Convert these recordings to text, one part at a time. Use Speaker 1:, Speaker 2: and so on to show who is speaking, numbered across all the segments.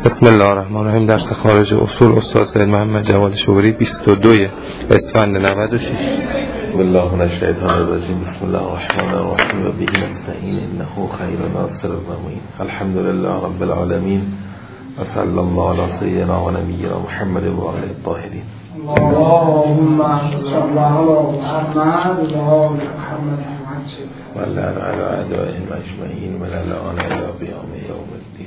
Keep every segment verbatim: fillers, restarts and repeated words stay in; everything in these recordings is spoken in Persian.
Speaker 1: بسم الله الرحمن الرحیم. درس خارج اصول استاد سید محمد جواد شوری بیست و دو اسفند نود و شش.
Speaker 2: بالله من الشیطان الرجیم. بسم الله الرحمن الرحیم و به نستعین انه خیر ناصر و معین. الحمد لله رب العالمین و صلی الله علی سیدنا و نبینا محمد و آله الطاهرین.
Speaker 3: اللهم صل علی محمد و آل محمد
Speaker 2: و لعن علی اعدائهم اجمعین و لعن الی قیام یوم الدین.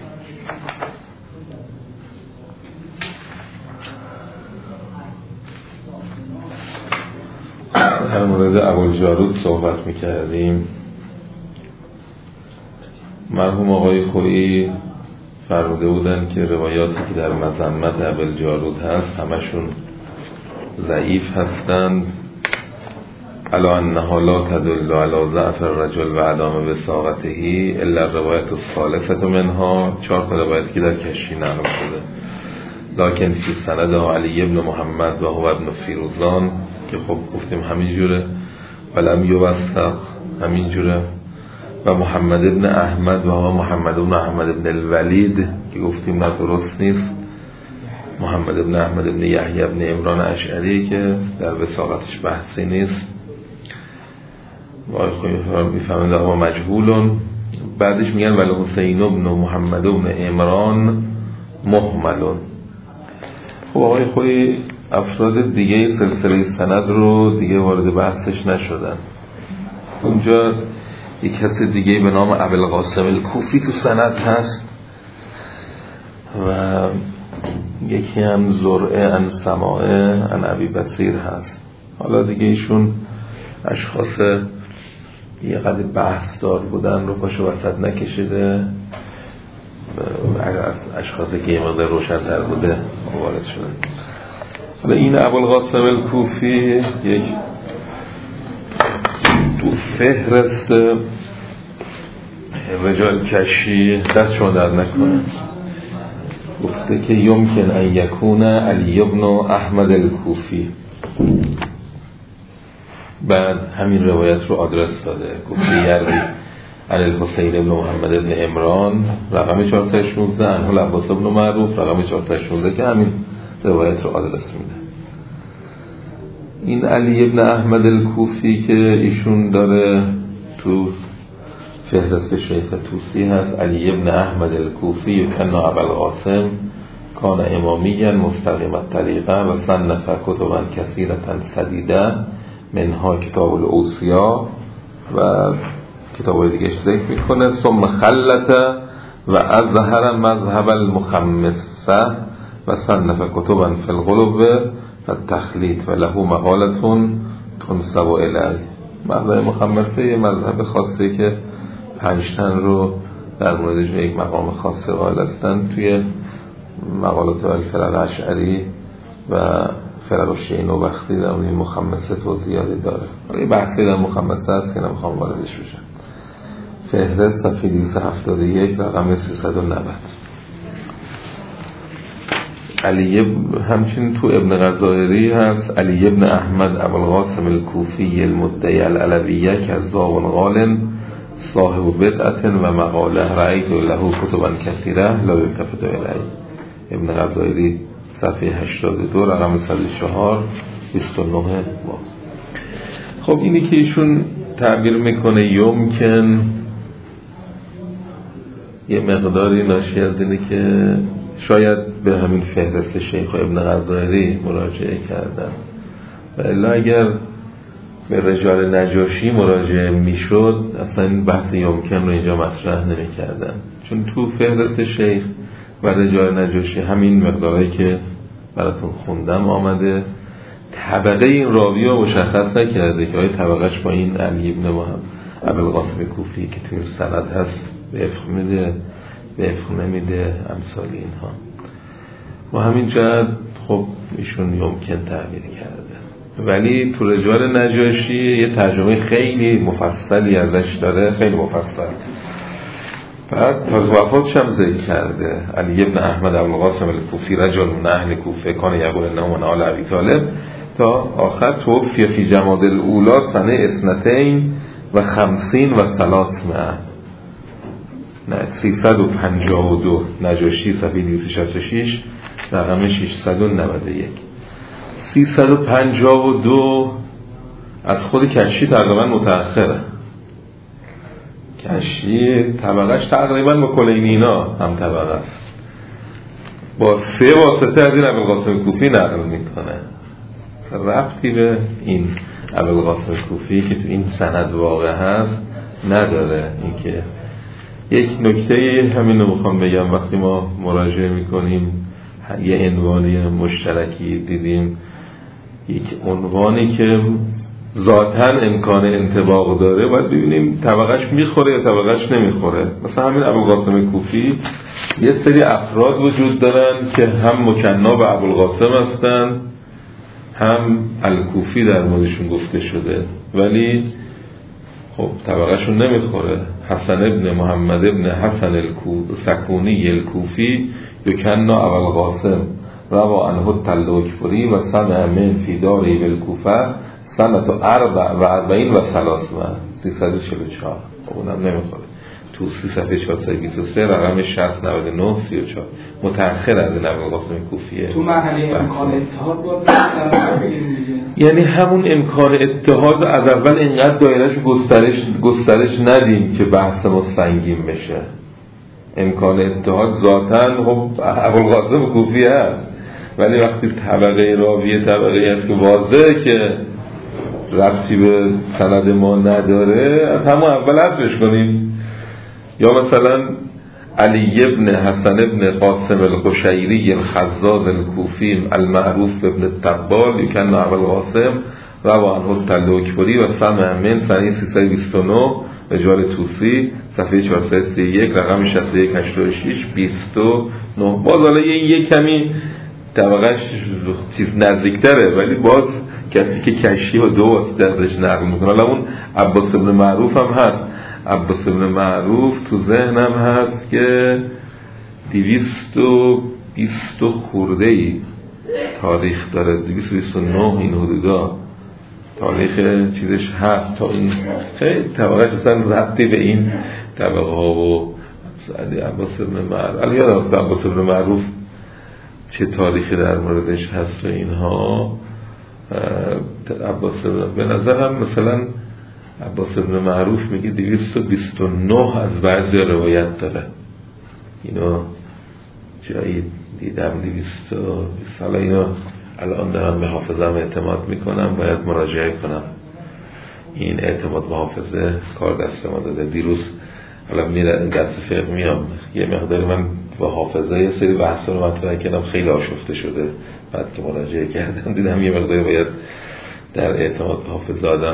Speaker 2: در مورد ابوالجارود صحبت میکردیم. مرحوم آقای خویی فرموده بودن که روایاتی که در مذمت ابوالجارود هست همشون ضعیف هستند. الا انها لا تدل علی ضعف الرجل و عدم وثاقته الا الروایت الثالثه منها. چهار تا روایت که در کشی نقل شده. لکن فی سندها علی ابن محمد و هو ابن فیروزان که خب گفتیم همین جوره، ولم یوثق همین جوره، و محمد ابن احمد و هو محمد ابن احمد ابن الولید که گفتیم نه درست نیست. محمد ابن احمد ابن یحیی ابن عمران اشعری که در وثاقتش بحثی نیست. وای میفهمند هو مجهولون. بعدش میگن ولی حسین ابن محمد ابن عمران مهملون. خب آقای خوی افراد دیگه سلسله سند رو دیگه وارد بحثش نشدن. اونجا یک کسی دیگه به نام ابوالقاسم الکوفی تو سند هست و یکی هم زرعه عن سماعه عن ابی بصیر هست. حالا دیگه ایشون اشخاص یه قدر بحثدار بودن رو پاشو وسط نکشیده، اشخاصی که یه مقدار روشن‌تر بوده وارد شدن. حالا این ابوالقاسم الکوفی یک تو فهرست رجال کشی دست شما درد نکنه گفته که یمکن ان یکون علی ابن احمد الکوفی. بعد همین روایت رو آدرس داده، گفته یروی عن الحسین ابن محمد ابن عمران رقم چهارصد و شانزده، عنه العباس ابن معروف رقم چهارصد و شانزده که همین روایت رو آدرس میده. این علی ابن احمد الکوفی که ایشون داره تو فهرست شیخ توسی هست، علی ابن احمد الکوفی کان ابوالقاسم کان امامیاً مستقیم الطریقه و صنف کتبا کثیرة سدیده منها کتاب الاوصیا و کتاب دیگه ذکر میکنه. ثم خلط و اظهر مذهب المخمسه و صنف کتبا فی الغلو و تخلیط و له مقالتون تنسب الیه. مذهب مخمسه یه مذهب خاصی که پنجتن رو در موردش یک مقام خاصی قائل هستن. توی مقالات الفرق اشعری و فرق شیعه نوبختی در مورد مخمسه توضیحاتی داره. یه بحثی در مخمسه هست که نمیخوام واردش بشم. فهرست صفحه دویست و هفتاد و یک رقم سیصد و نود. علی همچنین تو ابن غزائری هست علی ابن احمد ابوالقاسم الکوفی المدعی العلویه کذاب قال صاحب بدعت و مقاله رأیت له کتبا کثیره لا یلتفت الیه. ابن غزائری صفحه هشتاد و دو رقم صد و چهار بیست و نه. خب اینی که ایشون تعبیر میکنه یمکن یه مقداری ناشی از اینه که شاید به همین فهرست شیخ ابن غزائری مراجعه کردن و الا اگر به رجال نجاشی مراجعه میشد اصلا این بحث یمکن رو اینجا مطرح نمی کردن، چون تو فهرست شیخ و رجال نجاشی همین مقدارهایی که براتون خوندم آمده. طبقه این راوی رو مشخص نکرده که آیا طبقهش با این علی ابن محمد ابوالقاسم کوفی که توی سند هست وفق میده وفق نمیده امثال اینها. و همین جهت خب ایشون یمکن تعبیر کرده، ولی تو رجال نجاشی یه ترجمه خیلی مفصلی ازش داره، خیلی مفصل. بعد تا وفاتش هم ذکر کرده علی ابن احمد ابوالقاسم الکوفی رجل من اهل کوفه کان یقول انه من آل ابی طالب تا آخر. توفی فی جمادی الاولی سنه اثنتین و خمسین و ثلاثمائه. نه سیصد و پنجاه و دو نجاشی صفحه دویست و شصت و شش رقم ششصد و نود و یک. سیصد و پنجاه و دو از خود کشی تقریبا متأخره. کشی طبقش تقریبا با کلینینا هم طبقه است، با سه واسطه از این ابوالقاسم کوفی نقل میکنه. ربطی به این ابوالقاسم کوفی که تو این سند واقع هست نداره. اینکه یک نکته همین رو میخوام بگم، وقتی ما مراجعه میکنیم یه عنوانی مشترکی دیدیم، یک عنوانی که ذاتاً امکان انطباق داره، باید ببینیم طبقش میخوره یا طبقش نمیخوره. مثلا همین ابوالقاسم کوفی یه سری افراد وجود دارن که هم مکنا به ابوالقاسم هستن، هم الکوفی در موردشون گفته شده، ولی خب طبقشون نمیخوره. حسن ابن محمد ابن حسن السکونی الکوفی یکنا ابوالقاسم روا عنه التلوکفری و سمع من فی داری بالکوفه سنت اربع و اربعین و سلاسمه سیصد و چهل و چهار. اونم نمیخوره. تو سی صفحه چهارصد و بیست و سه رقم شصت نود و نه سی و چهار متأخر از ابوالقاسم کوفیه.
Speaker 3: تو مرحله امکان اتحاد بود
Speaker 2: یعنی همون امکان اتحاد از اول اینقدر دایرهش گسترش گسترش ندیم که بحث ما سنگین بشه. امکان اتحاد ذاتاً خب ابوالقاسم کوفی هست، ولی وقتی طبقه راویه طبقه هست که واضحه که ربطی به سند ما نداره، از همون اول حذفش کنیم. یا مثلا علی ابن حسن ابن قاسم القشیری الخزاز الکوفی المعروف ابن التبال یکن ابوالقاسم روا عنه التلوکفری و سمع من سنه سیصد و بیست و نه رجال توسی صفحه چهارصد و سی و یک رقم شصت و یک هشتاد و شش بیست و نه. باز حالا یه کمی طبقهش چیز نزدیکتره، ولی باز کسی که کشی و دو واسطه ازش نقل میکنه. حالا اون عباس ابن معروف هم هست. عباس ابن معروف تو ذهنم هست که دویست و بیست خورده ای تاریخ داره، دویست و بیست و نه این حدودا تاریخ چیزش هست. تا این خیلی طبقهش اصلا ربطی به این طبقه ها و عباس ابن معروف علی یادم عباس ابن معروف چه تاریخی در موردش هست و اینها. عباس به نظرم مثلا عباس ابن معروف میگه دویست و بیست و نه از بعضی روایت داره. اینو جایی دیدم دویست و بیست. حالا اینو الان دارم به حافظم اعتماد میکنم، باید مراجعه کنم. این اعتماد به حافظه کار دست ما داده. دیروز حالا میره درس فقه میام، یه مقدار من با حافظه یه سری بحثا رو مطرح کردم، خیلی آشفته شده. بعد که مراجعه کردم دیدم یه مقدار باید در اعتماد به حافظه آدم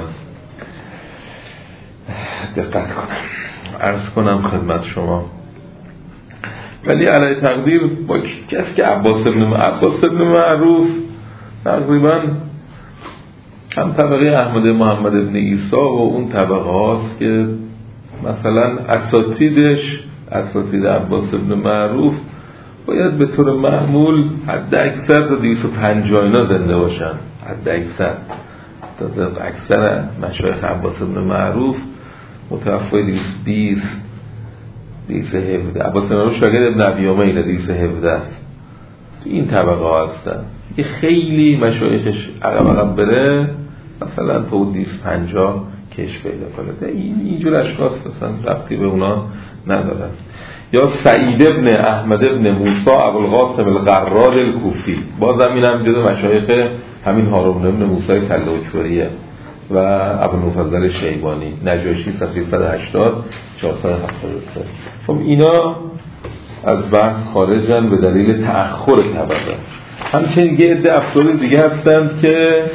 Speaker 2: دقت کنم. عرض کنم خدمت شما، ولی علی تقدیر با کسی که عباس ابن عباس ابن معروف تقریبا هم طبقه احمد محمد ابن عیسی و اون طبقه هاست که مثلا اساتیدش اساتید عباس ابن معروف باید به طور معمول حد اکثر تا دویست و پنجاه اینا زنده باشن. حد اکثر تا اکثر مشایخ عباس ابن معروف متوفای دویست و بیست دویست و هفده. عباس ابن معروف شاگرد ابن ابی امیل دویست و هفده است. تو این طبقه ها هستن که خیلی مشایخش عقب عقب بره مثلا تا دویست و پنجاه کش پیدا کنه. این اینجور اشخاص اصلا ربطی به اونا ندارن. یا سعید ابن احمد ابن موسی ابوالقاسم القرار الکوفی، بازم این هم جزو مشایخ همین هارون ابن موسی تلوکفریه و ابوالمفضل شیبانی نجاشی صفحه صد و هشتاد چهارصد و هفتاد و سه. خب اینا از بحث خارجن به دلیل تأخر طبقه. همچنین یه عده افراد دیگه هستند که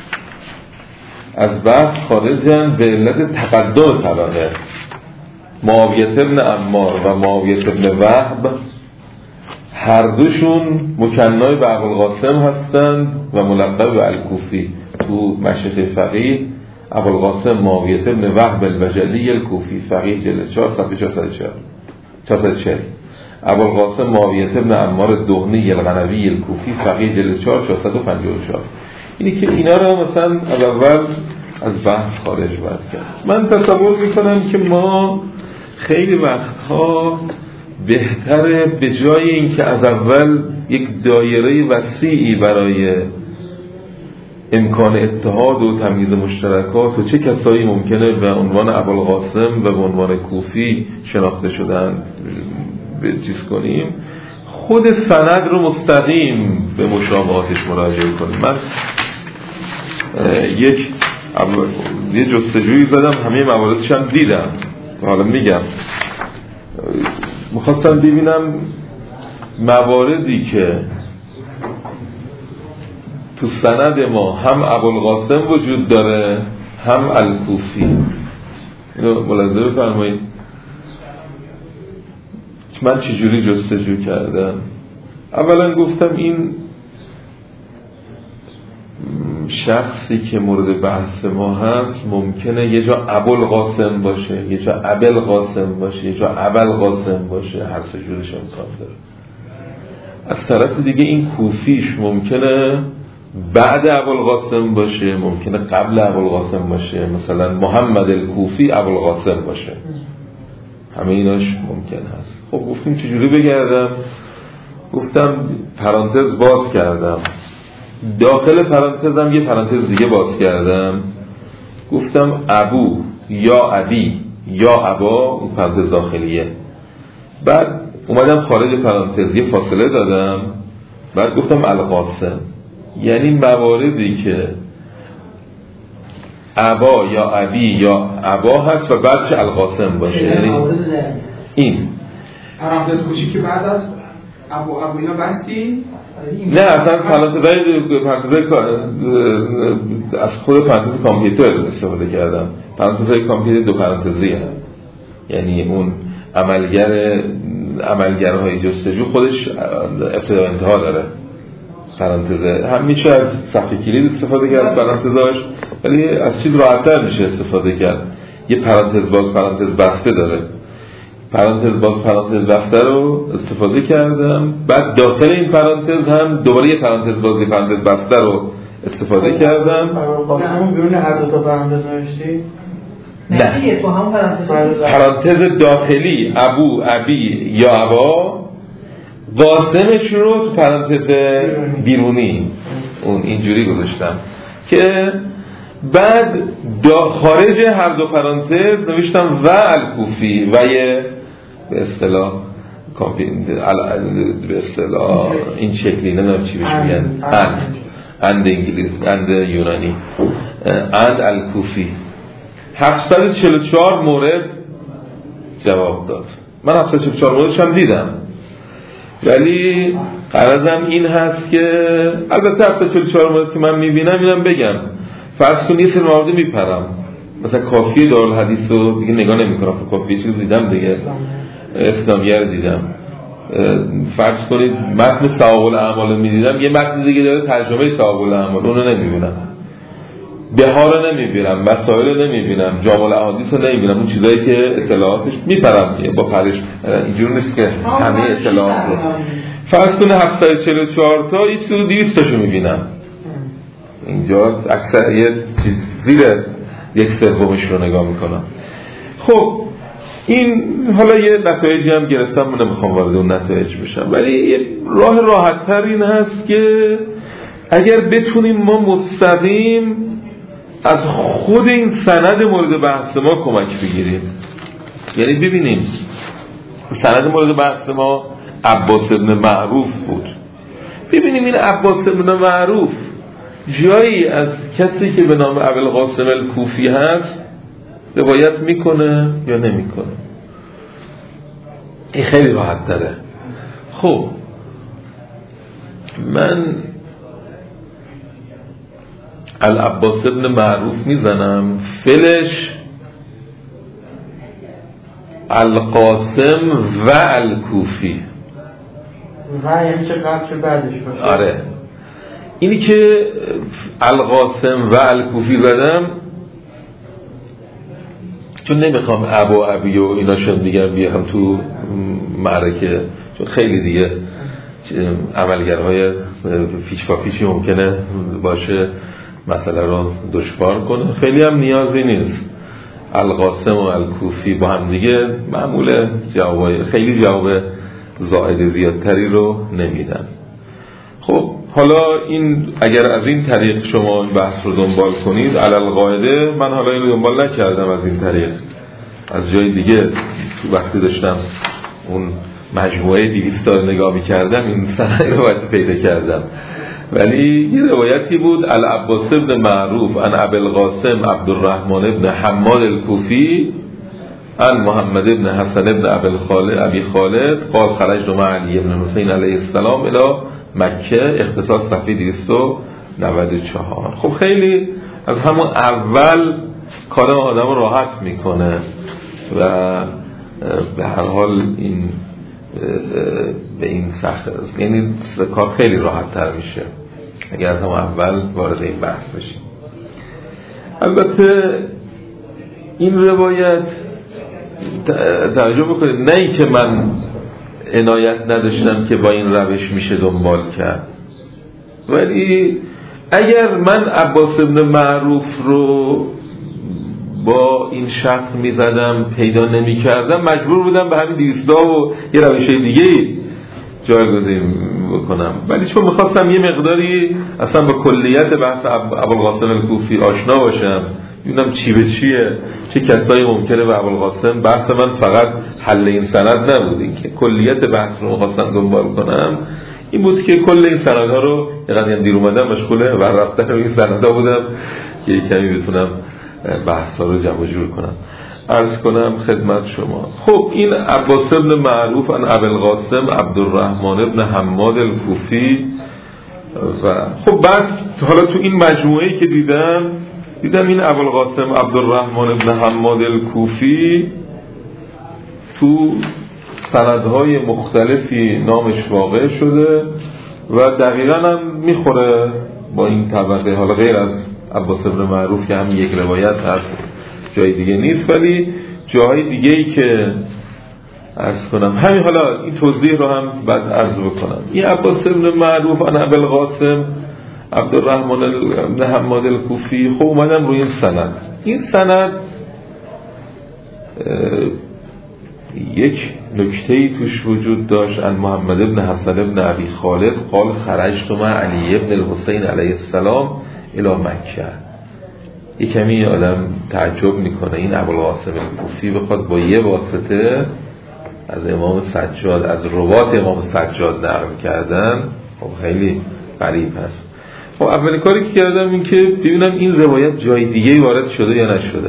Speaker 2: از بحث خارجن به علت تقدم طبقه. معاویه ابن عمار و معاویه ابن وهب هر دوشون مکنای به ابوالقاسم هستند و ملقب به الکوفی. تو مشیخ فقیه ابوالقاسم معاویه ابن وهب البجلی الکوفی فقیه جلد چهار صفحه چهارصد و چهل. ابوالقاسم معاویه ابن عمار دهنی القنوی الکوفی فقیه جلد چهار چهارصد و پنجاه و چهار. اینی که اینا رو مثلا اول از بحث خارج باید کرد. من تصور میکنم که ما خیلی وقتها بهتره به جای اینکه از اول یک دایره وسیعی برای امکان اتحاد و تمییز مشترکات و چه کسایی ممکنه به عنوان ابوالقاسم و به عنوان کوفی شناخته شدن به چیز کنیم، خود سند رو مستقیم به مشابهاتش مراجعه کنیم. من یک یه جستجویی زدم، همه مواردش هم دیدم، حالا میگم میخواستم ببینم مواردی که تو سند ما هم ابوالقاسم وجود داره هم الکوفی. اینو ملاحظه بفرمایید. من چجوری جستجو کردم؟ اولا گفتم این شخصی که مورد بحث ما هست ممکنه یه جا ابوالقاسم باشه، یه جا ابوالقاسم باشه، یه جا ابوالقاسم باشه، هر سه جورش امکان داره. از طرف دیگه این کوفیش ممکنه بعد ابوالقاسم باشه، ممکنه قبل ابوالقاسم باشه، مثلا محمد الکوفی ابوالقاسم باشه، همه ایناش ممکن هست. خب گفتیم چجوری بگردم؟ گفتم پرانتز باز کردم، داخل پرانتزم یه پرانتز دیگه باز کردم، گفتم ابو یا ابی یا ابا، اون پرانتز داخلیه. بعد اومدم خارج پرانتز یه فاصله دادم، بعد گفتم القاسم. یعنی مواردی که ابا یا ابی یا ابا هست و بعدش القاسم باشه، یعنی این
Speaker 3: پرانتز کوچیکی بعد از ابو ابو اینا بستی؟
Speaker 2: نه اصلا پرانتزای پرانتزای از خود پرانتز کامپیوتر استفاده کردم. پرانتزای کامپیوتر دو پرانتزی هست، یعنی اون عملگر عملگرهای جستجو خودش ابتدا و انتها داره. پرانتزه هم میشه از صفحه کلید استفاده کرد پرانتزاش، ولی از چیز راحت‌تر میشه استفاده کرد. یه پرانتز باز پرانتز بسته داره. پرانتز باز پرانتز بسته رو استفاده کردم، بعد داخل این پرانتز هم دوباره یه پرانتز باز یه پرانتز بسته رو استفاده کردم.
Speaker 4: همون بیرون هر دو تا پرانتز نوشتی؟
Speaker 2: نه،
Speaker 4: تو هم پرانتز
Speaker 2: پرانتز داخلی ابو ابی یا ابا، قاسمش رو تو پرانتز بیرونی اون اینجوری گذاشتم که بعد خارج هر دو پرانتز نوشتم و الکوفی و یه به اصطلاح به اصطلاح این شکلی، نمیدونم چی بهش میگن، اند اند انگلیس، اند یونانی، اند الکوفی. هفتصد و چهل و چهار مورد جواب داد. من هفتصد و چهل و چهار موردش هم دیدم، ولی غرضم این هست که البته هفتصد و چهل و چهار مورد که من میبینم اینم بگم. فرض کن یه سری موارد میپرم، مثلا کافی دارالحدیث رو دیگه نگاه نمیکنم، کافی چیز دیدم دیگه، اسلامیه رو دیدم. فرض کنید متن صحاح الاعمال میدیدم، یه متن دیگه داره ترجمه صحاح الاعمال، اونو نمیبینم. بها رو نمیبینم، مسائل رو نمیبینم، جامع الاحادیث رو نمیبینم، اون چیزایی که اطلاعاتش میپرم با پرش. اینجور نیست که همه اطلاعات رو فرض کنه هفتصد و چهل و چهار تا یه چیزی دویست تاشو میبینم. اینجا اکثر یه چیز زیر یک سومش رو نگاه میکنم. خب این حالا یه نتایجی هم گرفتم، من نمیخوام وارد اون نتایج بشم، ولی یه راه راحت تر این هست که اگر بتونیم ما مستقیم از خود این سند مورد بحث ما کمک بگیریم، یعنی ببینیم سند مورد بحث ما عباس ابن معروف بود، ببینیم این عباس ابن معروف جایی از کسی که به نام ابوالقاسم الکوفی هست روایت میکنه یا نمیکنه. این خیلی راحت داره. خب من العباس ابن معروف میزنم، فلش القاسم و الکوفی،
Speaker 4: و یعنی چه قبل چه بعدش باشه.
Speaker 2: آره اینی که القاسم و الکوفی زدم چون نمیخوام ابو ابی و اینا شون دیگر بیارم تو معرکه، چون خیلی دیگه عملگرهای فیچ پا فیچی ممکنه باشه مسئله رو دشوار کنه. خیلی هم نیازی نیست. القاسم و الکوفی با هم دیگه معمول جواب خیلی جواب زائد زیادتری رو نمیدن. خب حالا این اگر از این طریق شما این بحث رو دنبال کنید علی القاعده، من حالا این رو دنبال نکردم از این طریق، از جای دیگه تو وقتی داشتم اون مجموعه دویست تا نگاه می‌کردم این سند رو وقتی پیدا کردم، ولی یه روایتی بود العباس ابن معروف عن ابی القاسم عبدالرحمن ابن حماد الکوفی عن محمد ابن حسن ابن ابی خالد ابی خالد قال خرجت مع علی ابن حسین علیه السلام الی مکه، اختصاص صفحه دویست و نود و چهار. خب خیلی از همون اول کار آدم راحت میکنه و به هر حال این به این سخت است، یعنی کار خیلی راحت تر میشه اگر از همون اول وارد این بحث بشیم. البته این روایت توجه بکنید، نه ای که من عنایت نداشتم که با این روش میشه دنبال کرد، ولی اگر من عباس ابن معروف رو با این شخص میزدم پیدا نمی کردم، مجبور بودم به همین دویستا و یه روش دیگه جایگزین بکنم. ولی چون میخواستم یه مقداری اصلا با کلیت بحث ابوالقاسم الکوفی آشنا باشم، ببینم چی به چیه، چه کسایی ممکنه به ابوالقاسم، بحث من فقط حل این سند نبود، این که کلیت بحث رو میخواستم دنبال کنم، این بود که کل این سندها رو یقدر دیر اومدم مشغوله و رفتن این سندها بودم که یک کمی بتونم بحثا رو جمع جور کنم. عرض کنم خدمت شما، خب این عباس ابن معروف عن ابی القاسم عبدالرحمن ابن حماد الکوفی و خب بعد حالا تو این مجموعه‌ای که دیدم دیدم این ابوالقاسم عبدالرحمن ابن حماد الکوفی تو سندهای مختلفی نامش واقع شده و دقیقاً هم میخوره با این طبقه، حالا غیر از عباس ابن معروف که هم یک روایت هست جای دیگه نیست، ولی جای دیگه‌ای که عرض کنم همین، حالا این توضیح رو هم بعد عرض بکنم. این عباس ابن معروف عن ابی القاسم عبدالرحمن ابن حماد الکوفی، خب اومدم روی این سند. این سند یک نکته‌ای توش وجود داشت، ان محمد ابن حسن ابن ابی خالد قال خرجت مع علی ابن الحسین علیه السلام الی مکه. یک کمی آدم تعجب میکنه این ابوالقاسم الکوفی بخواد با یه واسطه از امام سجاد، از روات امام سجاد نقل کردن، خب خیلی غریب هست. خب اولین کاری که کردم این که ببینم این روایت جای دیگه وارد شده یا نشده.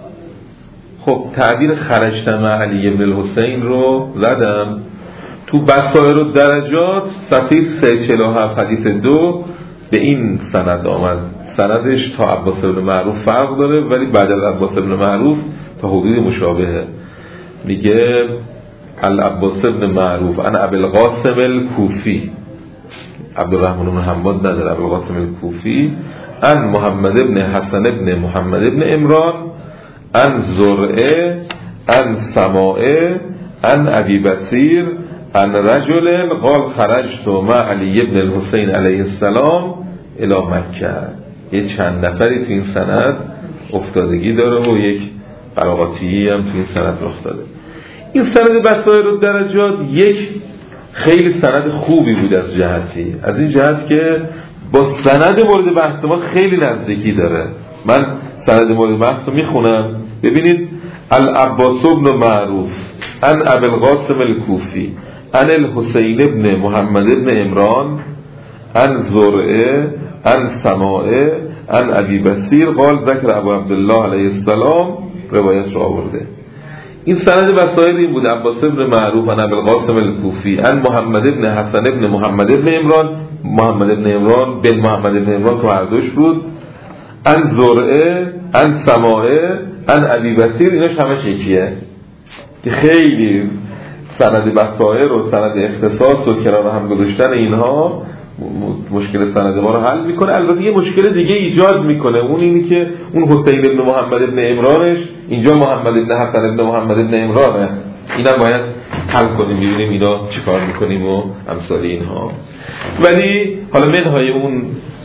Speaker 2: خب تعبیر خرجت مع علی ابن الحسین رو زدم تو بصائر الدرجات صفحه سیصد و چهل و هفت حدیث دو به این سند آمد. سندش تا عباس ابن معروف فرق داره، ولی بعد از عباس ابن معروف تا حدود مشابهه. میگه العباس ابن معروف عن ابی القاسم الکوفی، عبدالرحمن بن حماد نداره، ابی القاسم الکوفی، عن محمد ابن حسن ابن محمد ابن عمران عن زرعه عن سماعه عن ابی بصیر عن رجل قال خرجت مع علی ابن الحسین علیه السلام الی مکه. یه چند نفری تو این سند افتادگی داره و یک قراقاتی هم تو این سند رخ داده. این سند بصائر الدرجات یک خیلی سند خوبی بود از جهتی، از این جهت که با سند مورد بحث ما خیلی نزدیکی داره. من سند مورد بحث رو میخونم، ببینید العباس ابن معروف عن ابی القاسم الکوفی عن الحسین ابن محمد ابن عمران عن زرعه عن سماعه عن ابی بصیر قال ذکر ابو عبدالله علیه السلام، روایت رو آورده. این سند بصائر این بود، عباس ابن معروف عن ابی القاسم الکوفی عن محمد ابن حسن ابن محمد ابن عمران، محمد ابن عمران بن محمد ابن عمران تو هر دوش بود، عن زرعه عن سماعه عن ابی بصیر، ایناش همش یکیه که خیلی سند بصائر و سند اختصاص و کنار هم گذاشتن اینها مشکل سند ما رو حل میکنه. البته یه مشکل دیگه ایجاد میکنه، اون اینی که اون حسین ابن محمد ابن عمرانش اینجا محمد ابن حسن ابن محمد ابن عمرانه، اینا باید حل کنیم ببینیم اینا چیکار میکنیم و امثال اینها. ولی حالا منهای اون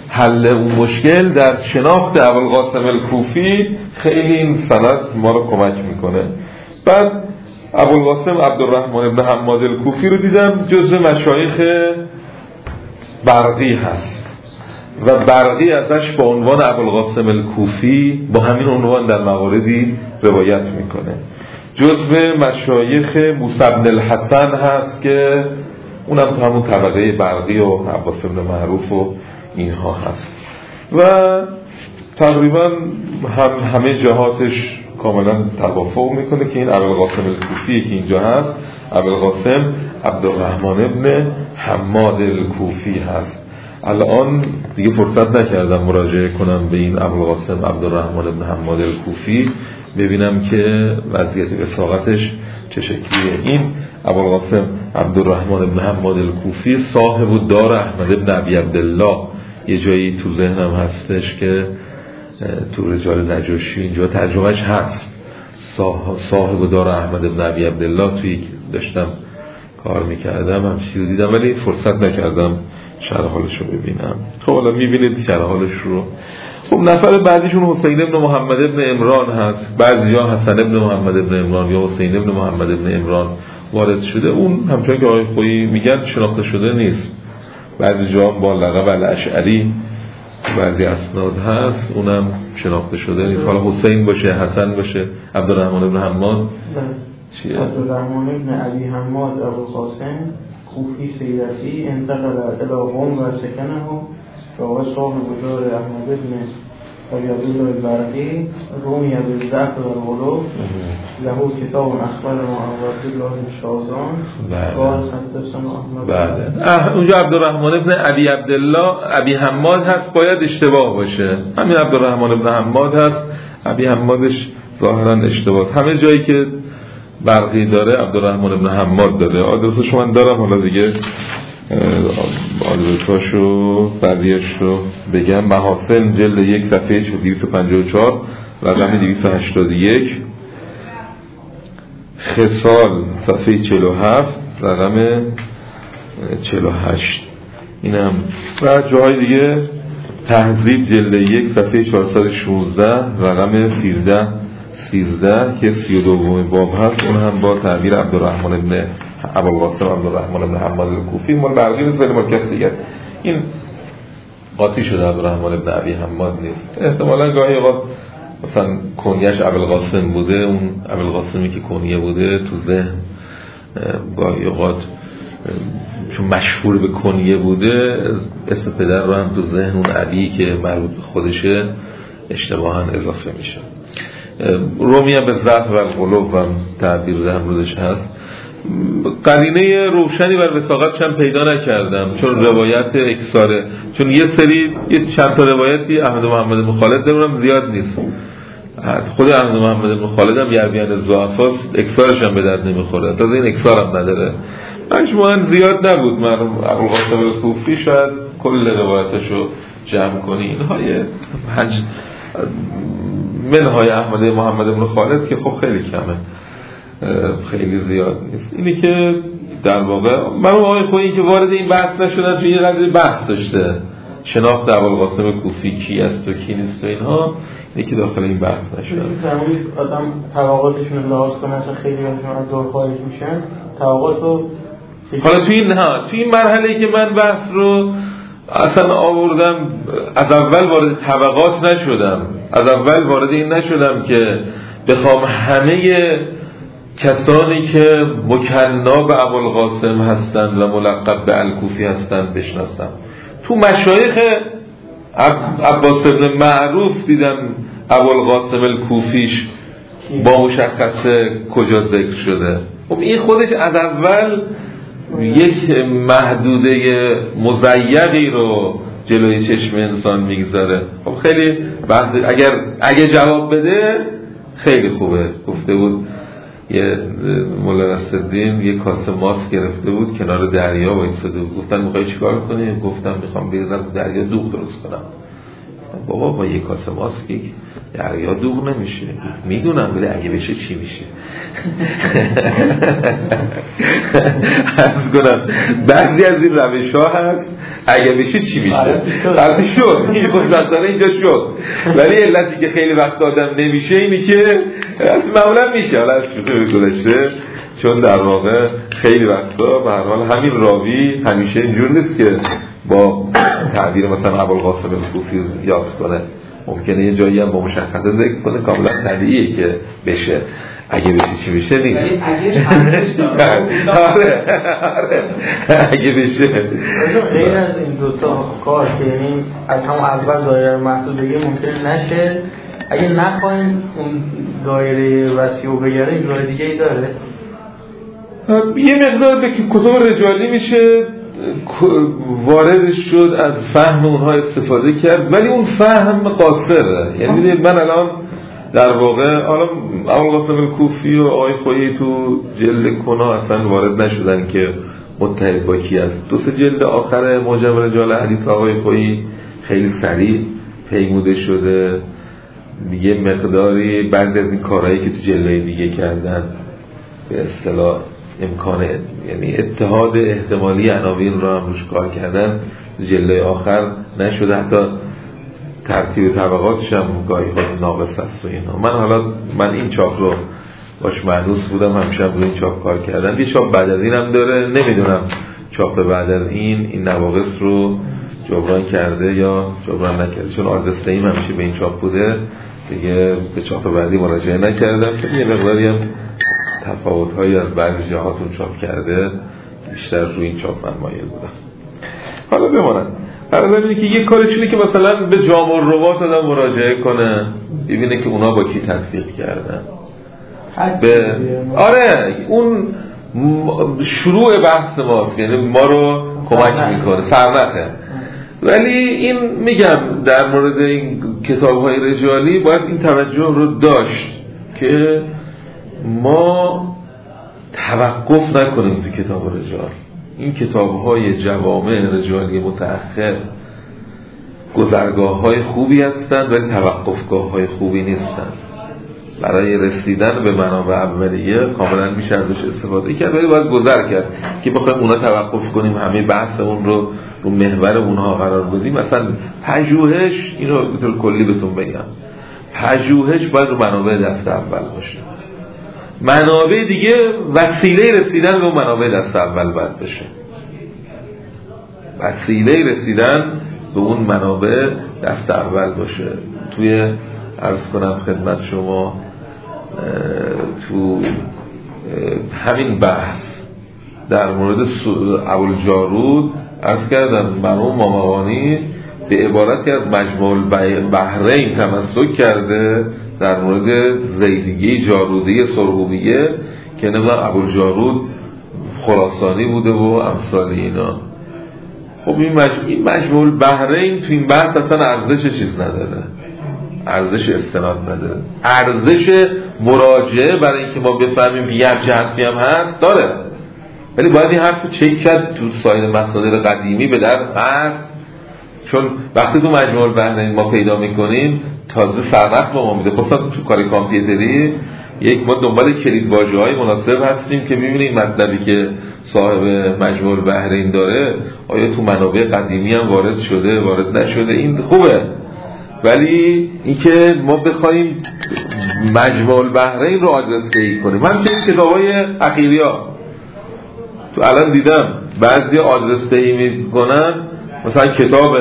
Speaker 2: حل اون مشکل در شناخت ابوالقاسم الکوفی خیلی این سند ما رو کمک میکنه. بعد ابوالقاسم عبدالرحمن بن حماد الکوفی رو دیدم، جزو مشایخ برقی هست و برقی ازش با عنوان ابوالقاسم الکوفی با همین عنوان در مواردی روایت میکنه. جزو مشایخ موسی بن الحسن هست که اونم تو همون طبقه برقی و عباس بن معروف و اینها هست و تقریبا هم همه جهاتش کاملا توافق میکنه که این ابوالقاسم الکوفی که اینجا هست ابوالقاسم عبدالرحمن ابن حماد الکوفی هست. الان دیگه فرصت نکردم مراجعه کنم به این ابوالقاسم عبدالرحمن ابن حماد الکوفی ببینم که وضعیت وثاقتش چه شکلیه. این ابوالقاسم عبدالرحمن ابن حماد الکوفی صاحب دار احمد ابن ابی عبدالله، یه جایی تو ذهنم هستش که تو رجال نجاشی اینجا ترجمهش هست، صاحب دار احمد ابن ابی عبدالله. توی داشتم کار میکردم هم چیزی دیدم ولی فرصت نکردم شرحالش رو ببینم. خب حالا میبینید شرحالش رو. خب نفر بعدیشون حسین ابن محمد ابن عمران هست، بعضی ها حسن ابن محمد ابن عمران یا حسین ابن محمد ابن عمران وارد شده. اون همچون که آقای خویی میگن شناخته شده نیست، بعضی جا با لقب الاشعری بعضی اسناد هست اونم شناخته شده نیست. حالا حسین باشه حسن باشه عبدالرحمن ابن حماد چیه؟
Speaker 4: عبدالرحمن ابن علی حماد ابوالقاسم کوفی سیرتی انتقل الى قم و سکنه و صاحب دار احمد ابن عبدالله البرقی رومی بالضعف و الغلو له کتاب اخبار عبدالله بن شازان قال حدثنا احمد.
Speaker 2: بعد اونجا عبدالرحمن ابن ابی عبدالله ابی حماد هست، باید اشتباه باشه. همین عبدالرحمن ابن حماد هست، ابی حمادش ظاهرا اشتباه. همه جایی که برقی داره عبدالرحمن ابن حماد داره. آدرسش من دارم، حالا دیگه آدرساشو بقیه‌اش رو بگم. محاسن جلد یک صفحه دویست و پنجاه و چهار رقم دویست و هشتاد و یک، خصال صفحه چهل و هفت رقم چهل و هشت اینم. و جاهای دیگه تهذیب جلد یک صفحه چهارصد و شانزده رقم سیزده سیزده که سی و دومین باب هست، اون هم با تعبیر عبدالرحمن ابن ابوالقاسم عبدالرحمن ابن حماد الکوفی. مال برقی نیست ولی مال دیگه. این قاطی شده عبدالرحمن ابن ابی حماد نیست. احتمالاً گاهی اوقات مثلا کنیش ابوالقاسم بوده، اون ابوالقاسمی که کنیه بوده تو ذهن گاهی اوقات چون مشهور به کنیه بوده اسم پدر رو هم تو ذهن اون ابی که مربوط به خودشه اشتباهاً اضافه میشه. رومیه به ضعف و الغلو هم تعبیر امروزش هست. قرینه روشنی بر وثاقتش هم پیدا نکردم چون روایت اکساره، چون یه سری یه چند تا روایتی احمد محمد بن خالد دارم زیاد نیست. خود احمد محمد بن خالد هم یرویان الضعفاست، اکسارش هم به درد نمیخوره، تازه این اکسار هم نداره. مجموعاً زیاد نبود. من ابوالقاسم الکوفی شاید کل روایتشو جمع کنی. اینهای پنج منهای احمد محمد بن خالد که خب خیلی کمه، خیلی زیاد نیست. اینی که در واقع من آقای خویی که وارد این بحث نشدن توی یه قدری بحث داشته شناخت ابوالقاسم کوفی کی است و کی نیست و اینها، اینی که داخل این بحث نشدن.
Speaker 4: آدم طبقاتشون رو لحاظ کنه اصلا خیلی باشون از دور خارج میشن طبقات رو.
Speaker 2: حالا توی این ها توی این مرحله که من بحث رو اصلا آوردم از اول وارد طبقات نشدم، از اول وارد این نشدم که بخوام همه کسانی که مکنا به ابوالقاسم هستند و ملقب به الکوفی هستند بشناسم. تو مشایخ عباس بن معروف دیدم ابوالقاسم الکوفیش با مشخصه کجا ذکر شده. خب این خودش از اول یک محدوده مضیقی رو جلوی چشم انسان میگذاره. خب خیلی بحث اگر اگه جواب بده خیلی خوبه. گفته بود یه مولا نصرالدین یه کاسه ماست گرفته بود کنار دریا وایساده بود، گفتن میخوای چیکار کنی؟ گفتم میخوام بریزم دریا دوغ درست کنم. بابا با یک کاسه ماست یک دریا دوغ نمیشه. میدونم ولی اگه بشه چی میشه؟ عرض کنم بعضی از این روش ها هست اگه بشه چی میشه؟ البته شد هیچ خوشبختانه اینجا شد، ولی علتی که خیلی وقت آدم نمیشه اینی که معمولا میشه. حالا از شده گذشته چون در واقع خیلی وقتا به هر حال همین راوی همیشه اینجور نیست که با تعبیر مثلا ابوالقاسم الکوفی یاد کنه، ممکنه یه جایی هم با مشخصه ذکر کنه، کاملا طبیعیه که بشه. اگه بشه چی بشه نیست. آره آره اگه بشه.
Speaker 4: غیر از این دوتا کار که یعنی از همون اول دایره محدودگی ممکنه نشه، اگه نخواهیم اون دایره وسیع و بگره راه دیگه ای داره؟
Speaker 2: یه مقدار به کتب رجالی میشه وارد شد، از فهم اونها استفاده کرد، ولی اون فهم قاصره. یعنی ببینید من الان در واقع حالا ابوالقاسم الکوفی و آقای خویی تو جلد کنا اصلا وارد نشدن که متحد با کی است. دو سه جلد آخر معجم رجال حدیث آقای خویی خیلی سریع پیموده شده، یه مقداری بعضی از این کارهایی که تو جلدهای دیگه کردن به اصطلاح امکان یعنی اتحاد احتمالی عناوین رو هم روش کار کردن، جلد آخر نشده، حتی ترتیب طبقاتش هم گاهی خود ناقص است و اینا. من حالا من این چاپ رو باش معنوس بودم، همیشه هم روی این چاپ کار کردم. یه چاپ بعد از این هم داره، نمیدونم چاپ بعد از این این نواقص رو جبران کرده یا جبران نکرده، چون آدرس دهیم همیشه به این چاپ بوده دیگه، به چاپ بعدی مراجعه نکردم. یه مقداری هم تفاوت‌هایی از بعضی جهاتون چاپ کرده، بیشتر روی این چاپ من مایل بودم. حالا بماند حالا ببینید که یک کارش اینه که مثلا به جامع الروات آدم مراجعه کنه، ببینه که اونا با کی تطبیق کردن. به آره اون شروع بحث ماست، یعنی ما رو کمک میکنه، سرنخه. ولی این میگم در مورد این کتاب‌های رجالی باید این توجه رو داشت که ما توقف نکنیم تو کتاب رجال. این کتاب‌های جوامع رجالی متأخر گذرگاه‌های خوبی هستند ولی توقفگاه‌های خوبی نیستند. برای رسیدن به منابع اولیه کاملا میشه ازش استفاده کرد، ولی باید گذر کرد که بخوایم اونا توقف کنیم همه بحثمون رو رو محور اونها قرار بدیم. مثلا پژوهش، اینو به طور کلی بهتون بگم، پژوهش باید رو منابع دست اول باشه، منابع دیگه وسیله رسیدن به منابع دست اول باید بشه، وسیله رسیدن به اون منابع دست اول باشه. توی عرض کنم خدمت شما تو همین بحث در مورد ابوالجارود عرض کردم مرحوم مامقانی به عبارتی از مجموع البحرین تمسک کرده در مورد زیدیگی جارودی سرغوبیه که نمیدونم ابوالجارود خراسانی بوده و امثال اینا. خب این مجموع, این مجموع البحرین تو این بحث اصلا ارزش چیز نداره، ارزش استناد نداره، ارزش مراجعه برای اینکه ما بفهمیم که یه حرفی هم هست داره، ولی باید این حرف چک کرد تو سایر مصادر قدیمی به در هست، چون وقتی تو مجموع البحرین ما پیدا میکنیم تازه سرنخ با ما میده. خصوصا تو کار کامپیوتری یک ما دنبال کلیدواژه‌های مناسب هستیم که میبینیم مطلبی که صاحب مجموع البحرین داره آیا تو منابع قدیمی هم وارد شده وارد نشده، این خوبه. ولی اینکه ما بخوایم مجموع البحرین رو آدرس دهی کنیم، من که این کتابای اخیریا تو الان دیدم بعضی آدرس دهی میکنن، مثلا کتاب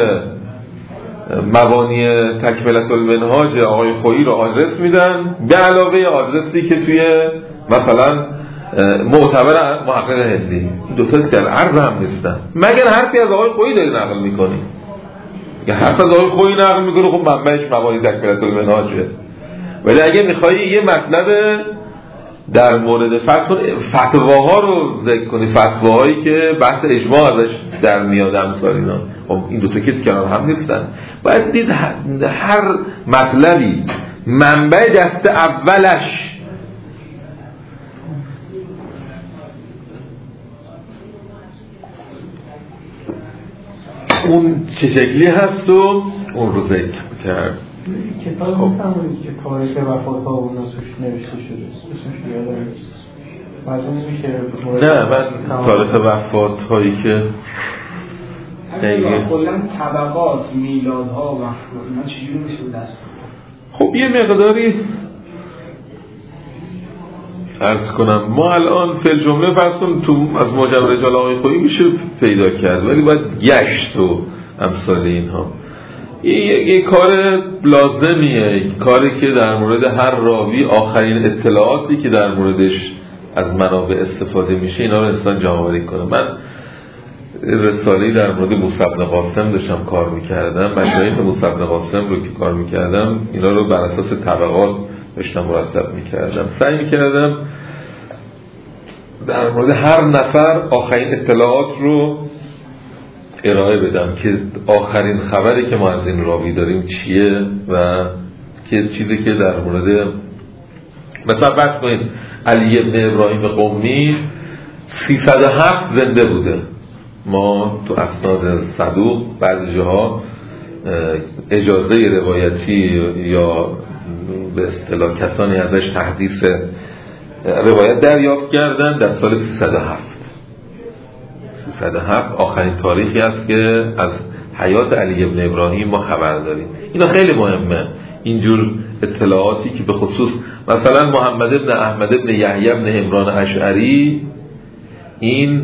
Speaker 2: مبانی تکملة المنهاج آقای خویی رو آدرس میدن به علاوه آدرسی که توی مثلا معتبر محقق هندی، دو تا در عرض هم نیستن، مگر حرفی از آقای خویی داری نقل میکنی. یه حرف از آقای خویی نقل میکنه خب منبعش مبانی تکملة المنهاجه، ولی اگه میخوایی یه مطلب در مورد فتواها رو ذکر کنی، فتواهایی که بحث اجماع ازش در میاد امثال اینا، خب این دو تا که کنار هم نیستن. باید دید هر مطلبی منبع دست اولش اون چه شکلی هست و اون رو ذکر کرد.
Speaker 4: کتاب می‌فرمایید که تاریخ وفات ها و نسوش نوشته شده، اسمش یادم نیست. معلوم میشه.
Speaker 2: نه من تاریخ وفات هایی که
Speaker 3: اگه کلا طبقات میلادها و اینا چجوری میشه دست؟
Speaker 2: خب یه مقداری عرض کنم ما الان فی جمله فرض کن تو از ماجرا رجال آقای خویی میشه پیدا کرد، ولی باید گشت و امثال اینها. یه, یه کار لازمیه، کاری که در مورد هر راوی آخرین اطلاعاتی که در موردش از منابع استفاده میشه اینا رو انسان جمع‌آوری کنه. من رساله‌ای در مورد موسی بن قاسم داشتم کار میکردم، مشایخ موسی بن قاسم رو که کار میکردم اینا رو بر اساس طبقات داشتم مرتب میکردم، سعی میکردم در مورد هر نفر آخرین اطلاعات رو ارائه بدم که آخرین خبری که ما از این راوی داریم چیه و که چیزی که در مورد مثلا بحث کنید علی ابن ابراهیم قمی سیصد و هفت زنده بوده. ما تو اسناد صدوق بعضی جاها اجازه روایتی یا به اصطلاح کسانی ازش تحدیث روایت دریافت کردن در سال سیصد و هفت. سیصد و هفت آخرین تاریخی است که از حیات علی ابن ابراهیم ما خبر داریم. اینا خیلی مهمه، اینجور اطلاعاتی که به خصوص مثلا محمد ابن احمد ابن یحیی ابن عمران اشعری، این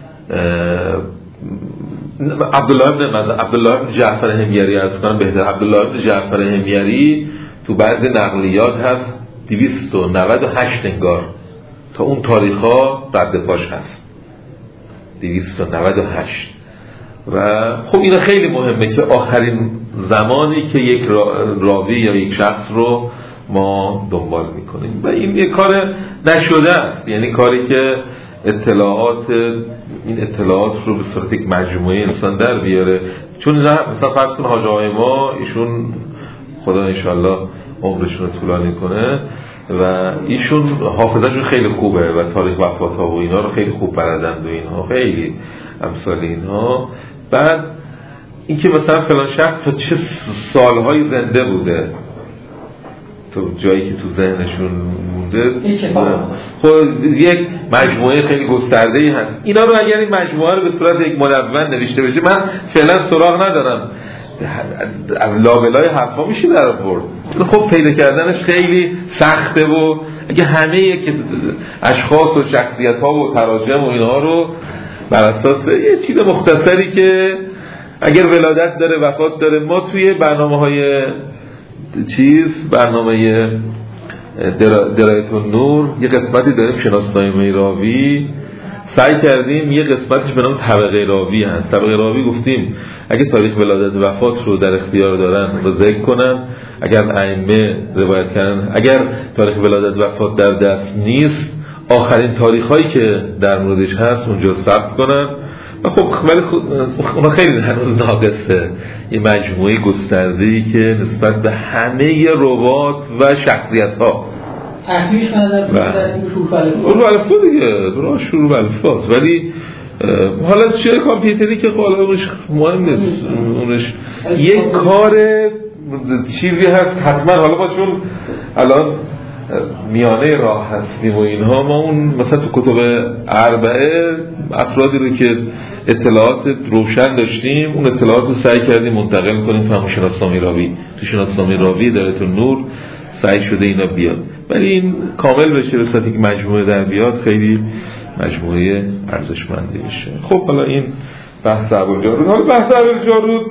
Speaker 2: عبدالله ابن عبدالله ابن جعفر همیری از کنم بهتر عبدالله ابن جعفر همیری تو بعضی نقلیات هست دویست و نود و هشت انگار تا اون تاریخ ها رد پاش هست دویست و نود و هشت. و خب این خیلی مهمه که آخرین زمانی که یک راوی یا یک شخص رو ما دنبال میکنیم و این یک کار نشده است، یعنی کاری که اطلاعات این اطلاعات رو به صورت یک مجموعه انسان در بیاره. چون مثلا فرض کن حاج آقای ما ایشون خدا انشالله عمرشون رو طولانی کنه و ایشون حافظه‌شون خیلی خوبه و تاریخ وفات ها و اینا رو خیلی خوب بلدند و اینها خیلی امثال اینها. بعد اینکه مثلا فلان شخص تا چه سالهای زنده بوده تو جایی که تو ذهنشون مونده، خب یک مجموعه خیلی گسترده‌ای هست. اینا رو اگر این مجموعه رو به صورت یک مدون نوشته بشه، من فعلا سراغ ندارم، لابلای حرفا میشه در آورد. خب پیدا کردنش خیلی سخته و اگه همه که اشخاص و شخصیت ها و تراجم و اینها رو بر اساس یه چیز مختصری که اگر ولادت داره وفات داره، ما توی برنامه های چیز برنامه درایت النور یه قسمتی داریم شناسنامه راوی، سعی کردیم یه قسمتش به نام طبقه راوی هست. طبقه راوی گفتیم اگه تاریخ ولادت وفات رو در اختیار دارن رو ذکر کنن، اگر ائمه روایت کردن، اگر تاریخ ولادت وفات در دست نیست آخرین تاریخ هایی که در موردش هست اونجا ثبت کنن. و خب ولی اونا خیلی هنوز ناقصه، این مجموعه گسترده‌ای که نسبت به همه روات و شخصیت ها
Speaker 5: تحمیش کنه در
Speaker 2: شروع الفاظ دیگه برای شروع الفاظ، ولی حالا چه کامپیوتری که اونش مهم نیست، اونش یک کار چیزی هست حتما. حالا ما چون الان میانه راه هستیم و اینها، ما اون مثلا تو کتب اربعه افرادی رو که اطلاعات روشن داشتیم اون اطلاعات رو سعی کردیم منتقل کنیم تو همون شناسنامه راوی. تو شناسنامه راوی درایت النور سعی شده اینا بیاد، ولی این کامل بشه به صورتی که مجموعه در بیاد خیلی مجموعه ارزشمندی بشه. خب حالا این بحث ابوالجارود. حالا بحث ابوالجارود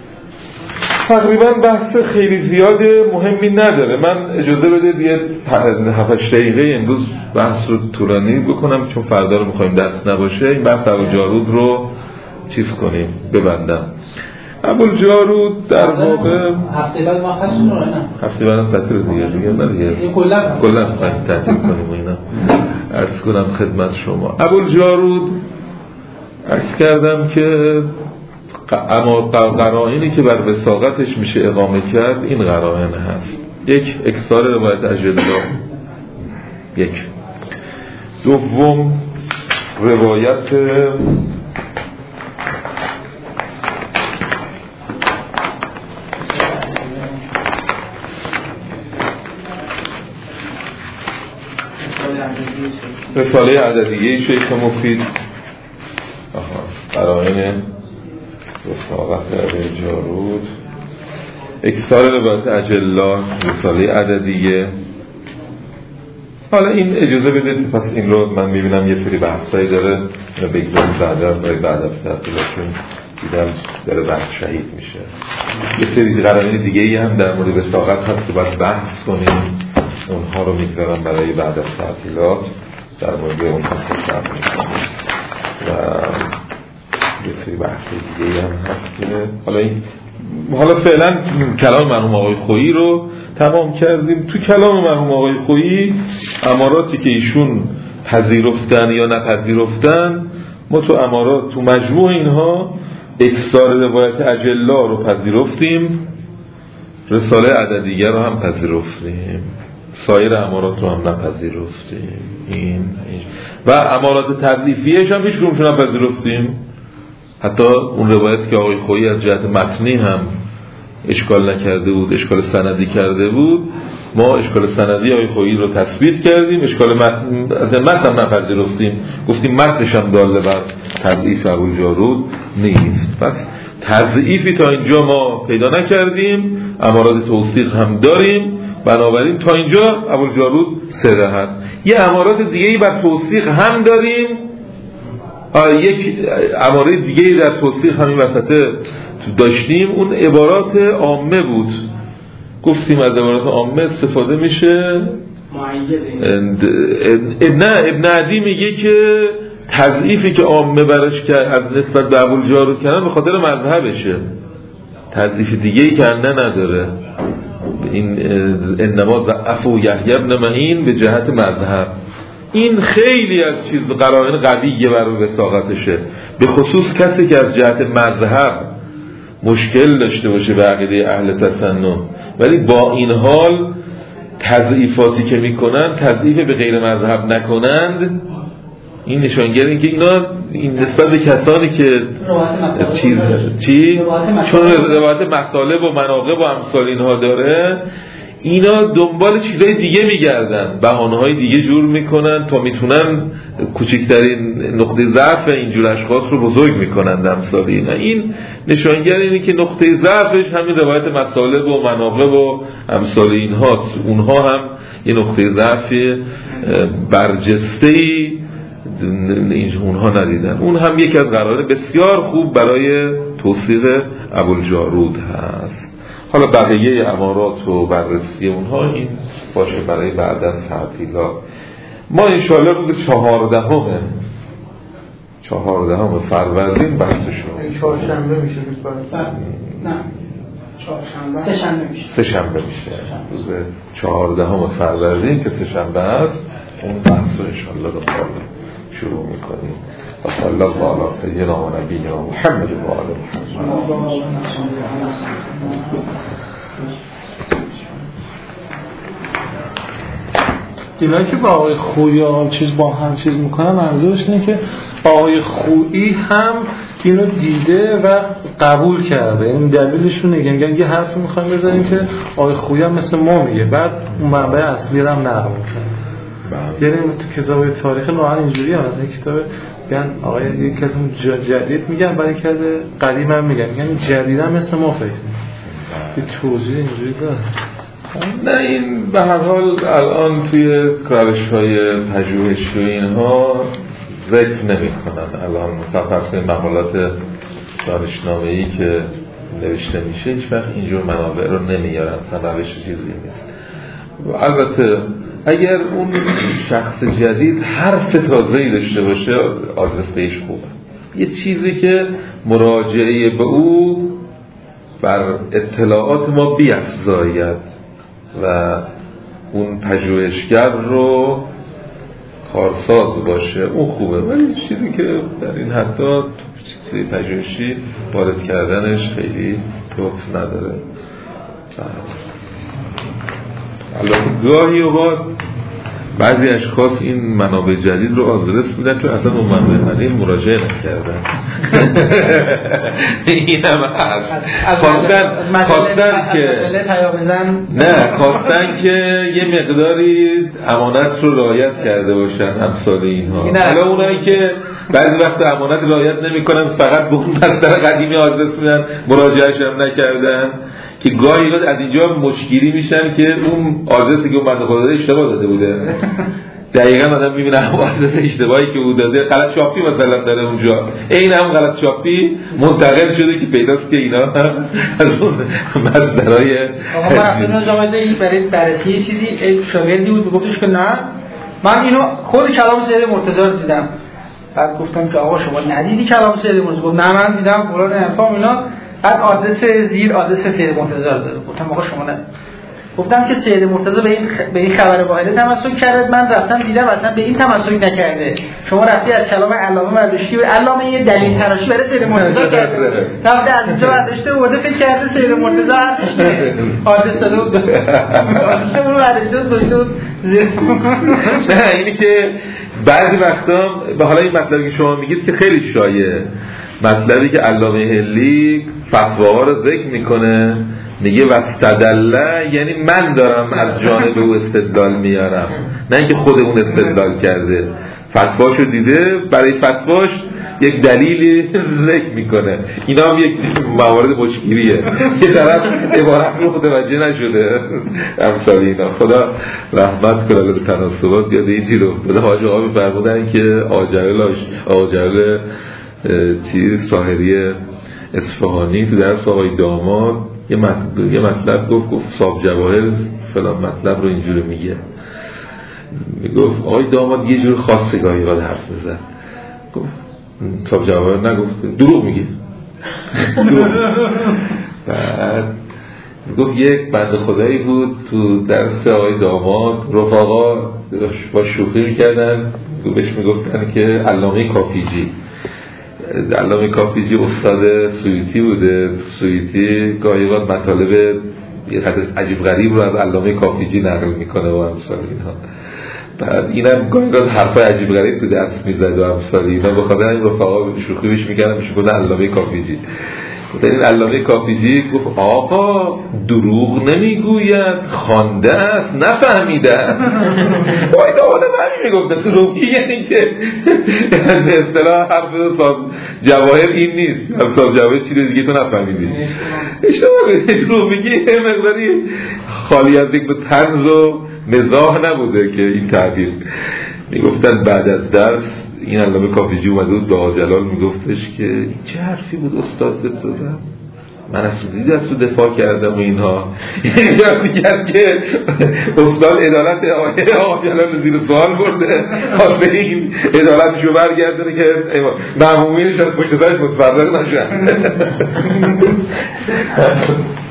Speaker 2: تقریبا بحث خیلی زیاد مهمی نداره. من اجازه بدید یه هفت هشت دقیقه امروز بحث رو طولانی بکنم چون فردا رو میخوایم دست نباشه، این بحث ابوالجارود رو چیز کنیم ببندم. ابوالجارود در واقع
Speaker 5: هفته بعد ما هستیم رو نه
Speaker 2: هفته بعد تعطیل دیگه دیگه نه دیگه
Speaker 5: کلا
Speaker 2: کلا تعطیل کنیم و اینا. عرض کنم خدمت شما ابوالجارود عرض کردم که اما قرائنی که بر وثاقتش میشه اقامه کرد این قرائن هست. یک اکثار روایت اجلا، یک دوم روایت رساله عددیه شیخ مفید قرائن رفاقت در جارود، اکثار روایت اجلا، رساله عددیه. حالا این اجازه بدید پس این رو من میبینم یه سری بحثایی داره، اینو بگذاریم بعدا برای بعد از تعطیلاتون دیدم داره بحث شهید میشه. یه سری قرائن دیگه ای هم در مورد وثاقت هست که باید بحث کنیم، اونها رو میگذارم برای بعد از تعطیلات در مورد اون حسن شرم میکنیم. و یه سری بحث دیگه ای هم هست که حالا این حالا فعلا کلام مرحوم آقای خویی رو تمام کردیم. تو کلام مرحوم آقای خویی اماراتی که ایشون پذیرفتن یا نپذیرفتن، ما تو امارات تو مجموع اینها اکثار روایت اجلا رو پذیرفتیم، رساله عددیه رو هم پذیرفتیم، سایر امارات رو هم نپذیرفتیم. این, این و امارات تدلیفیهش هم هیچ کدومشون نپذیرفتیم. حتی اون روایت که آقای خویی از جهت متنی هم اشکال نکرده بود، اشکال سندی کرده بود، ما اشکال سندی آقای خویی رو تثبیت کردیم، اشکال متن از متن هم نپذیرفتیم، گفتیم متنش هم داله بر تضعیف ابوالجارود نیست. پس تضعیفی تا اینجا ما پیدا نکردیم، امارات توثیق هم داریم، بنابراین تا اینجا ابوالجارود سره هست. یه امارات دیگه‌ای بر توثیق هم داریم، یک اماره دیگه در توصیح همین وسط داشتیم، اون عبارات عامه بود. گفتیم از عبارات عامه استفاده میشه. نه ابن عدی میگه که تضعیفی که عامه برش کرد از نسبت به ابوالجارود کردن به خاطر مذهبشه، تضعیف دیگه ای که نداره. این انما ضعفوا یحیی بن معین به جهت مذهب. این خیلی از چیز قرائن قویه برای وثاقتشه، به خصوص کسی که از جهت مذهب مشکل داشته باشه به عقیده اهل تسنن، ولی با این حال تضعیفاتی که میکنن تضعیف به غیر مذهب نکنند. این نشانگر این که اینا این نسبت به کسانی که چیز چی چون روایت مطالب و مناقب و امثال اینها داره، اینا دنبال چیزای دیگه میگردن، بهانه‌های دیگه جور میکنن تا میتونن کوچکترین نقطه ضعف اینجور اشخاص رو بزرگ میکنن امثال اینا. این نشانگر اینه که نقطه ضعفش همین روایت مطالب و مناقب و امثال اینهاست. اونها هم یه نقطه ضعف برجسته‌ای اونها ندیدن. اون هم یکی از قرائن بسیار خوب برای توثیق ابوالجارود هست. حالا بقیه امارات و بررسی اونها این باشه برای بعد از تعطیلات. ما انشاءالله روز چهاردهمه چهاردهم فروردین بحثشون
Speaker 4: چهارشنبه میشه
Speaker 5: نه چهارشنبه سه شنبه میشه
Speaker 2: سه شنبه میشه روز چهاردهم فروردین که سه شنبه است، اون بحث رو انشاءالله رو شروع میکنیم. و صلی الله علی سیدنا و نبینا محمد و آل محمد.
Speaker 6: اینا که با آقای خویی چیز با هم چیز میکنن، منظورش اینه که آقای خویی هم اینو دیده و قبول کرده. این دلیلشون نگه میگن یه حرفی میخوایم بزنیم که آقای خویی هم مثل ما میگه، بعد اون منبع اصلی رو هم نقل میکنه. یعنی تو کتاب تاریخ نوعا اینجوری هم از این کتاب میگن آقای یک کسی جدید میگن، برای که قدیم هم میگن میگن جدید هم مثل ما فکر میگن. یه توضیح اینجوری داره.
Speaker 2: نه این به هر حال الان توی روش‌های پژوهشی و اینها ذکر نمی کنن. الان مثلا مقالات دانشنامه‌ای که نوشته میشه هیچ وقت اینجور منابع رو نمیارن، اصلا روش چیزی نیست. البته اگر اون شخص جدید حرف تازه‌ای داشته باشه آدرس بهش خوبه، یه چیزی که مراجعه به او بر اطلاعات ما بیفزاید و اون پژوهشگر رو کارساز باشه، اون خوبه. ولی چیزی که در این حتی چیزی پژوهشی وارد کردنش خیلی لطف نداره. البته گاهی اوقات بعضی اشخاص این منابع جدید رو آدرس میدن چون اصلا اون منابع قدیم مراجعه نکردن. اینم هست. خواستن خواستن که نه خواستن که یه مقداری امانت رو رعایت کرده باشن امثال اینها. حالا اونایی که بعضی وقت امانت رعایت نمیکنن فقط به اون بستر قدیمی آدرس میدن مراجعه‌اش هم نکردن که گاهی از اینجا مشکلی میشن که اون آدرسی که اون بنده خدا اشتباه داده بوده دقیقاً آدم میبینه آدرس اشتباهی که او داده غلط چاپی مثلا داره اونجا این هم غلط چاپی منتقل شده که پیداست که اینا از اون مصدرهای
Speaker 5: آقا من رفتم جامعه این برای بررسی چیزی شاگردی بود گفتش که نه من اینو خود کلام سید مرتضی رو دیدم. بعد گفتم که آقا شما ندیدی کلام سید مرتضی؟ گفت نه من دیدم فلان انفام اینا. بعد آدرس زیر آدرس سید مرتضی رو داره. گفتم آقا شما نه. گفتم که سید مرتضی به این خ... به این خبر واحده تمسک کرد، من رفتم دیدم اصلا به این تمسک نکرده. شما رفتی از کلام علامه برداشتی و علامه یه دلیل تراشی برای سید مرتضی کرده. رفته از اینجا برداشته و فکر کرده سید مرتضی حرفش آدرس داده بود. آدرس رو برداشته بود گذاشته بود زیر.
Speaker 2: نه اینی که بعضی وقتا به حالا این مطلبی که شما میگید که خیلی شایعه، مطلبی که علامه حلی فتواها رو ذکر میکنه میگه واستدله، یعنی من دارم از جانب او استدلال میارم، نه اینکه خود اون استدلال کرده، فتواشو دیده برای فتواش یک دلیلی ذکر میکنه. اینا هم یک موارد مشکلیه که طرف عبارت رو متوجه نشده امثال اینا. خدا رحمت کنه به تناسبات بیاد اینجی رو خدا. حاج آقا میفرمودن که آجرل آجرل چیز طاهری اصفهانی تو درس آقای داماد یه مطلب, یه مطلب گفت گفت صاحب جواهر فلان مطلب رو اینجوری میگه. میگفت آقای داماد یه جور خاصه گاهی قد حرف میزد. گفت صاحب جواهر نگفت دروغ میگه. بعد گفت یک بنده خدایی بود تو درس آقای داماد رفقا با شوخی میکردن بهش میگفتن که علامه کافیجی. علامه کافیجی استاد سویتی بوده. سویتی گاهی وقت مطالب یه عجیب غریب رو از علامه کافیجی نقل میکنه و امثال اینها. بعد اینم گاهی وقت حرفای عجیب غریب تو دست میزد و امثال اینا. بخاطر این رفقا شوخی بهش میکردن میشه گفتن علامه کافیجی. در این علامه کافیجی گفت آقا دروغ نمیگوید، خوانده است نفهمیده است. وای داوود همین میگفت مثل روحی، یعنی که به اصطلاح حرف صاحب جواهر این نیست، صاحب جواهر چیز دیگه تو نفهمیدی. اشتباه دروغ میگی یه مقداری خالی از یک طنز و مزاح نبوده که این تعبیر. میگفتن بعد از درس این علامه کافیجی اومده بود به آجلال میگفتش که چه حرفی بود استاد بهت زدم، من از سودی دست رو دفاع کردم و اینها. یعنی جواب کرد که استاد عدالت آجلال رو زیر سوال برده، خواسته این عدالتش رو برگردونه که مهمومینش از پشت سرش متفرق نشن.